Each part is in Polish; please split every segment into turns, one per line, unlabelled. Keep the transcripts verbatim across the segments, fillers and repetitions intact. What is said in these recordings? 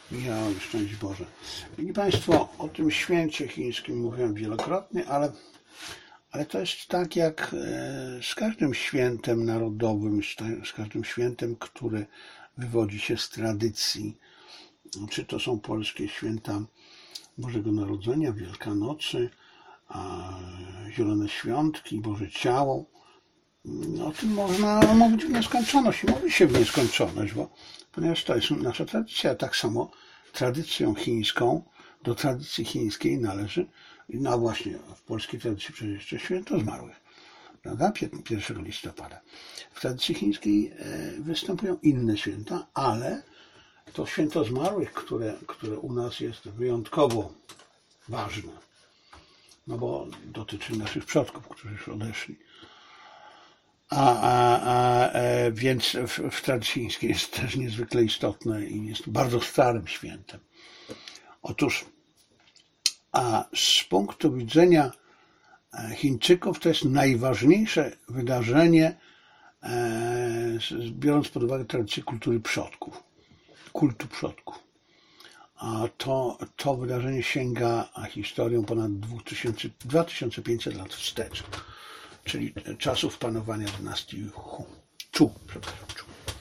Ja, szczęść Boże. Widzicie Państwo, o tym święcie chińskim mówiłem wielokrotnie, ale, ale to jest tak jak z każdym świętem narodowym, z każdym świętem, które wywodzi się z tradycji. Czy to są polskie święta Bożego Narodzenia, Wielkanocy, Zielone Świątki, Boże Ciało. O tym można mówić w nieskończoność i mówi się w nieskończoność, bo ponieważ to jest nasza tradycja. Tak samo tradycją chińską, do tradycji chińskiej należy, no właśnie w polskiej tradycji przecież jeszcze święto zmarłych, prawda? pierwszego listopada. W tradycji chińskiej występują inne święta, ale to święto zmarłych, które, które u nas jest wyjątkowo ważne, no bo dotyczy naszych przodków, którzy już odeszli. A, a, a, a więc w, w tradycji chińskiej jest też niezwykle istotne i jest bardzo starym świętem. Otóż a z punktu widzenia Chińczyków to jest najważniejsze wydarzenie, e, biorąc pod uwagę tradycję kultury przodków, kultu przodków. A to, to wydarzenie sięga historią ponad dwa tysiące pięćset lat wstecz, czyli czasów panowania dynastii Hu, Chu, przepraszam, Chu.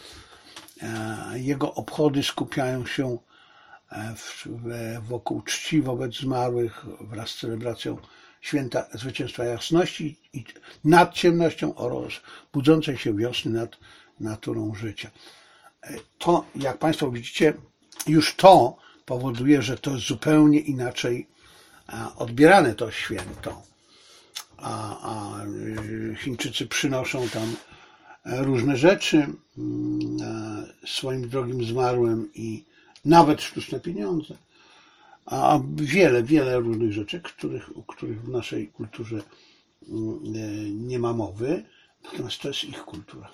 Jego obchody skupiają się w, w, wokół czci wobec zmarłych wraz z celebracją święta zwycięstwa jasności i nad ciemnością oraz budzącej się wiosny nad naturą życia. To, jak Państwo widzicie, już to powoduje, że to jest zupełnie inaczej odbierane to święto. A, a Chińczycy przynoszą tam różne rzeczy swoim drogim zmarłym i nawet sztuczne pieniądze, a wiele, wiele różnych rzeczy, których, o których w naszej kulturze nie ma mowy, natomiast to jest ich kultura.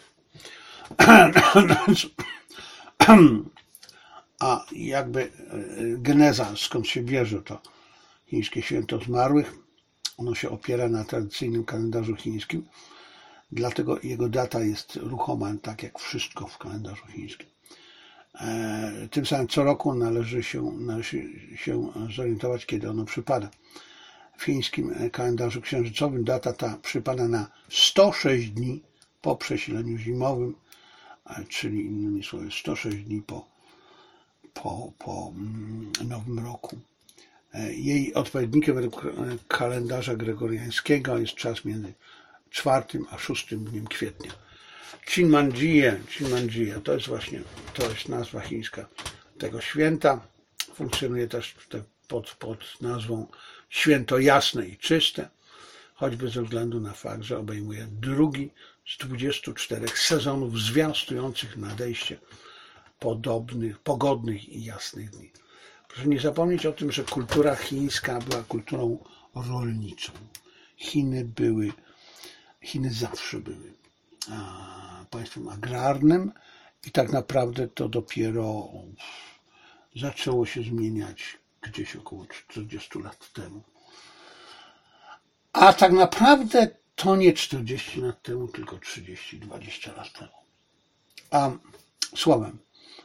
A jakby geneza, skąd się bierze to chińskie święto zmarłych, ono się opiera na tradycyjnym kalendarzu chińskim, dlatego jego data jest ruchoma, tak jak wszystko w kalendarzu chińskim. Tym samym co roku należy się, należy się zorientować, kiedy ono przypada. W chińskim kalendarzu księżycowym data ta przypada na sto sześć dni po przesileniu zimowym, czyli innymi słowy sto sześć dni po, po, po Nowym Roku. Jej odpowiednikiem według kalendarza gregoriańskiego jest czas między czwartym a szóstym dniem kwietnia. Qinmanjie, Qinmanjie, to jest właśnie, to jest nazwa chińska tego święta. Funkcjonuje też pod, pod nazwą Święto Jasne i Czyste, choćby ze względu na fakt, że obejmuje drugi z dwudziestu czterech sezonów zwiastujących nadejście podobnych, pogodnych i jasnych dni. Proszę nie zapomnieć o tym, że kultura chińska była kulturą rolniczą. Chiny były, Chiny zawsze były państwem agrarnym i tak naprawdę to dopiero zaczęło się zmieniać gdzieś około czterdziestu lat temu. A tak naprawdę to nie czterdzieści lat temu, tylko trzydzieści dwadzieścia lat temu. A słowem,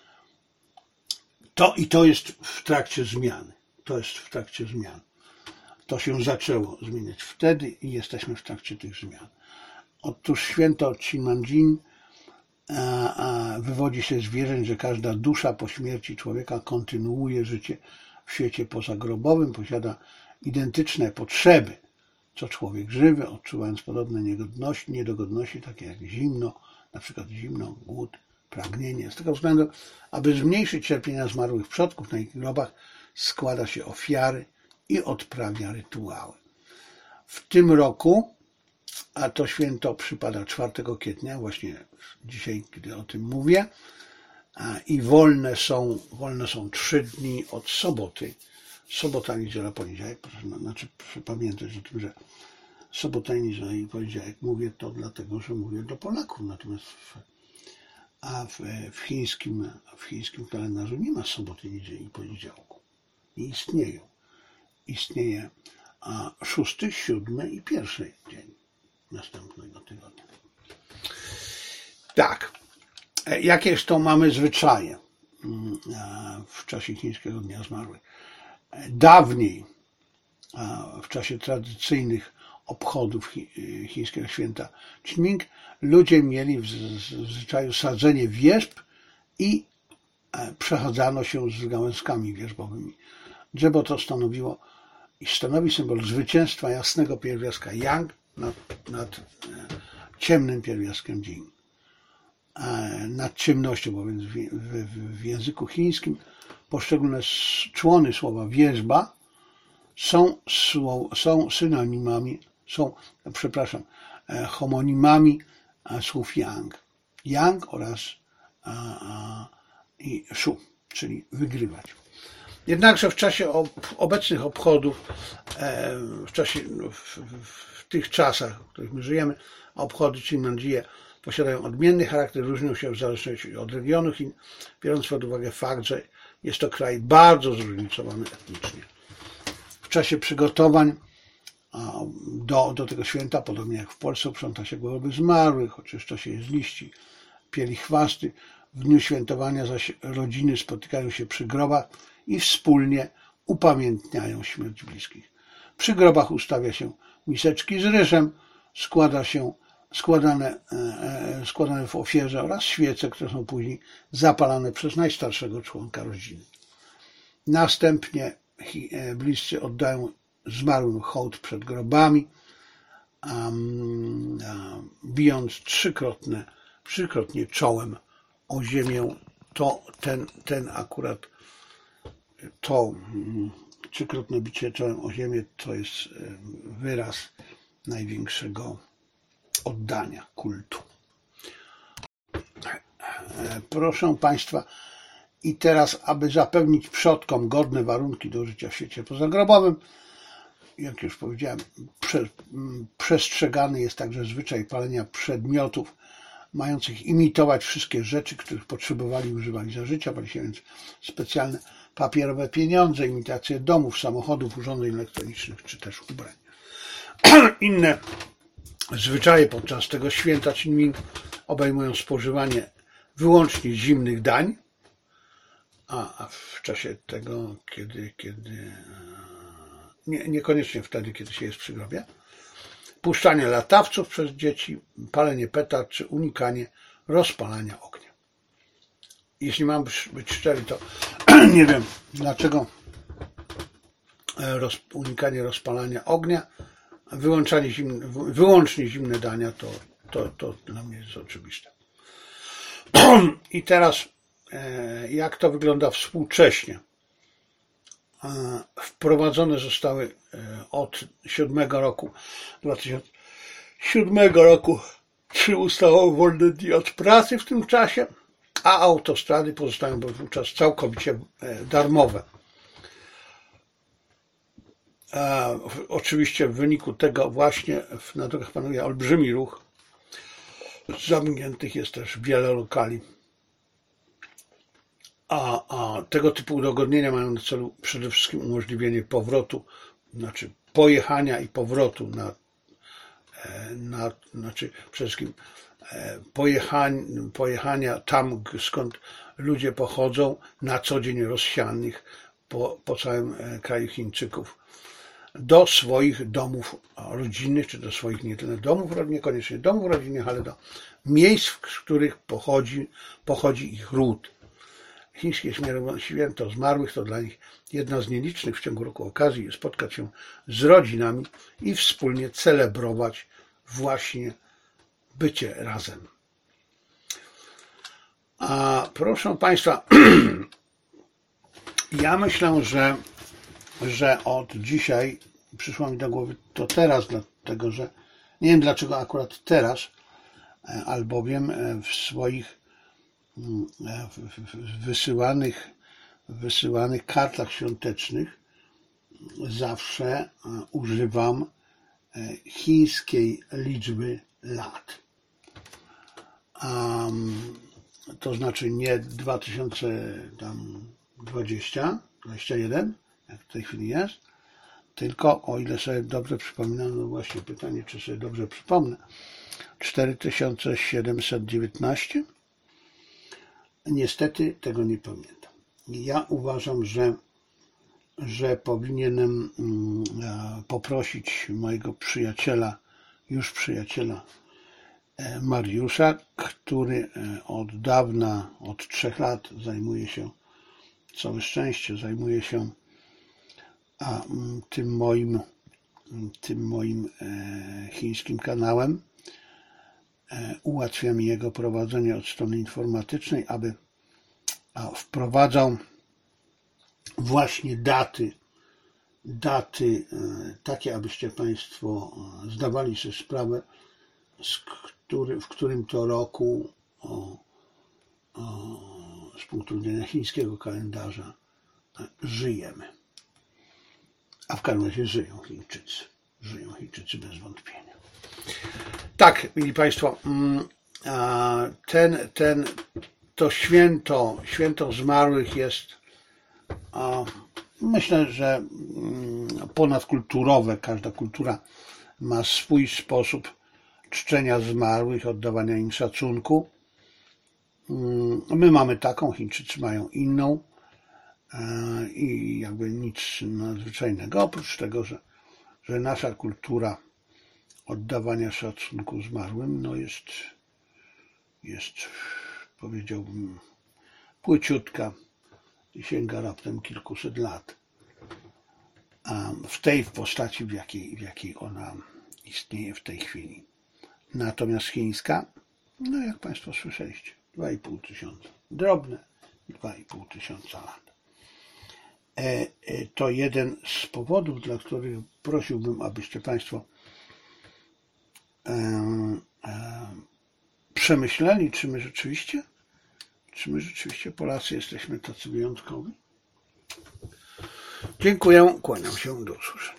to i to jest w trakcie zmiany. To jest w trakcie zmian. To się zaczęło zmieniać wtedy i jesteśmy w trakcie tych zmian. Otóż święto Qinmanjin wywodzi się z wierzeń, że każda dusza po śmierci człowieka kontynuuje życie w świecie pozagrobowym, posiada identyczne potrzeby, co człowiek żywy, odczuwając podobne niegodności, niedogodności, takie jak zimno, na przykład zimno, głód, pragnienie. Z tego względu, aby zmniejszyć cierpienia zmarłych przodków, na ich grobach składa się ofiary i odprawia rytuały. W tym roku, a to święto przypada czwartego kwietnia, właśnie dzisiaj, gdy o tym mówię, i wolne są, wolne są trzy dni od soboty. Sobota, niedziela, poniedziałek. Proszę, znaczy, proszę pamiętać o tym, że sobota, niedziela i poniedziałek mówię to dlatego, że mówię do Polaków. Natomiast w, a w, w, chińskim, w chińskim kalendarzu nie ma soboty, niedzieli i poniedziałku. Nie istnieją. Istnieje a szósty, siódmy i pierwszy dzień następnego tygodnia. Tak. Jakież to mamy zwyczaje? w czasie chińskiego Dnia Zmarłych. Dawniej, w czasie tradycyjnych obchodów chińskiego święta Qingming, ludzie mieli w zwyczaju sadzenie wierzb i przechadzano się z gałęzkami wierzbowymi. Drzewo to stanowiło i stanowi symbol zwycięstwa jasnego pierwiastka Yang nad, nad ciemnym pierwiastkiem Jing. Nad ciemnością, bo więc w, w, w języku chińskim poszczególne człony słowa wierzba są, są synonimami, są, przepraszam, homonimami słów Yang. Yang oraz a, a, i Shu, czyli wygrywać. Jednakże w czasie ob, obecnych obchodów, e, w czasie, w, w, w tych czasach, w których my żyjemy, obchody Qingming posiadają odmienny charakter, różnią się w zależności od regionu Chin, biorąc pod uwagę fakt, że jest to kraj bardzo zróżnicowany etnicznie. W czasie przygotowań do, do tego święta, podobnie jak w Polsce, uprząta się głowy zmarłych, oczyszcza się je z liści, pieli chwasty. W dniu świętowania zaś rodziny spotykają się przy grobach i wspólnie upamiętniają śmierć bliskich. Przy grobach ustawia się miseczki z ryżem, składa się składane, składane w ofierze oraz świece, które są później zapalane przez najstarszego członka rodziny. Następnie bliscy oddają zmarłym hołd przed grobami, bijąc trzykrotne, trzykrotnie czołem o ziemię. To ten, ten akurat to trzykrotne bicie czołem o ziemię to jest wyraz największego oddania, kultu. Proszę Państwa, i teraz, aby zapewnić przodkom godne warunki do życia w świecie pozagrobowym, jak już powiedziałem, prze, przestrzegany jest także zwyczaj palenia przedmiotów mających imitować wszystkie rzeczy, których potrzebowali i używali za życia. Pali się więc specjalne papierowe pieniądze, imitacje domów, samochodów, urządzeń elektronicznych czy też ubrań. Inne zwyczaje podczas tego święta Qingming obejmują spożywanie wyłącznie zimnych dań, a w czasie tego, kiedy, kiedy nie, niekoniecznie wtedy, kiedy się jest przy grobie, puszczanie latawców przez dzieci, palenie petard czy unikanie rozpalania ognia. Jeśli mam być szczery, to nie wiem, dlaczego roz, unikanie rozpalania ognia, wyłączanie zimne, wyłącznie zimne dania, to, to, to dla mnie jest oczywiste. I teraz, jak to wygląda współcześnie? Wprowadzone zostały od siódmego roku, dwa tysiące siódmego roku trzy ustawowe wolne dni od pracy w tym czasie, a autostrady pozostają wówczas całkowicie darmowe. Oczywiście w wyniku tego właśnie na drogach panuje olbrzymi ruch. Zamkniętych jest też wiele lokali. A, a tego typu udogodnienia mają na celu przede wszystkim umożliwienie powrotu, znaczy pojechania i powrotu na, na znaczy przede wszystkim pojechania, pojechania tam, skąd ludzie pochodzą, na co dzień rozsianych po, po całym kraju Chińczyków, do swoich domów rodzinnych, czy do swoich nie tyle domów, niekoniecznie domów rodzinnych, ale do miejsc, z których pochodzi, pochodzi ich ród. Chińskie święto zmarłych to dla nich jedna z nielicznych w ciągu roku okazji spotkać się z rodzinami i wspólnie celebrować właśnie bycie razem. A proszę Państwa, ja myślę, że, że od dzisiaj przyszło mi do głowy to teraz, dlatego że nie wiem dlaczego akurat teraz, albowiem w swoich wysyłanych, wysyłanych kartach świątecznych zawsze używam chińskiej liczby lat. Um, to znaczy nie dwa tysiące dwudziesty, dwudziesty jeden, jak w tej chwili jest, tylko, o ile sobie dobrze przypominam, no właśnie pytanie, czy sobie dobrze przypomnę, cztery tysiące siedemset dziewiętnaście niestety tego nie pamiętam. Ja uważam, że, że powinienem poprosić mojego przyjaciela, już przyjaciela Mariusza, który od dawna, od trzech lat zajmuje się, całe szczęście, zajmuje się a, tym moim, tym moim e, chińskim kanałem. E, ułatwia mi jego prowadzenie od strony informatycznej, aby a, wprowadzał właśnie daty, daty e, takie, abyście Państwo zdawali sobie sprawę, z który, w którym to roku o, o, z punktu widzenia chińskiego kalendarza żyjemy. A w każdym razie żyją Chińczycy. Żyją Chińczycy bez wątpienia. Tak, mili Państwo, ten, ten, to święto, święto zmarłych jest, myślę, że ponadkulturowe. Każda kultura ma swój sposób czczenia zmarłych, oddawania im szacunku. My mamy taką, Chińczycy mają inną i jakby nic nadzwyczajnego, oprócz tego, że, że nasza kultura oddawania szacunku zmarłym no jest, jest, powiedziałbym, płyciutka i sięga raptem kilkuset lat. A w tej postaci, w jakiej, w jakiej ona istnieje w tej chwili. Natomiast chińska, no jak Państwo słyszeliście, dwa i pół tysiąca. Drobne dwa i pół tysiąca lat. E, e, to jeden z powodów, dla których prosiłbym, abyście Państwo e, e, przemyśleli, czy my rzeczywiście, czy my rzeczywiście Polacy jesteśmy tacy wyjątkowi. Dziękuję, kłaniam się, do usłyszenia.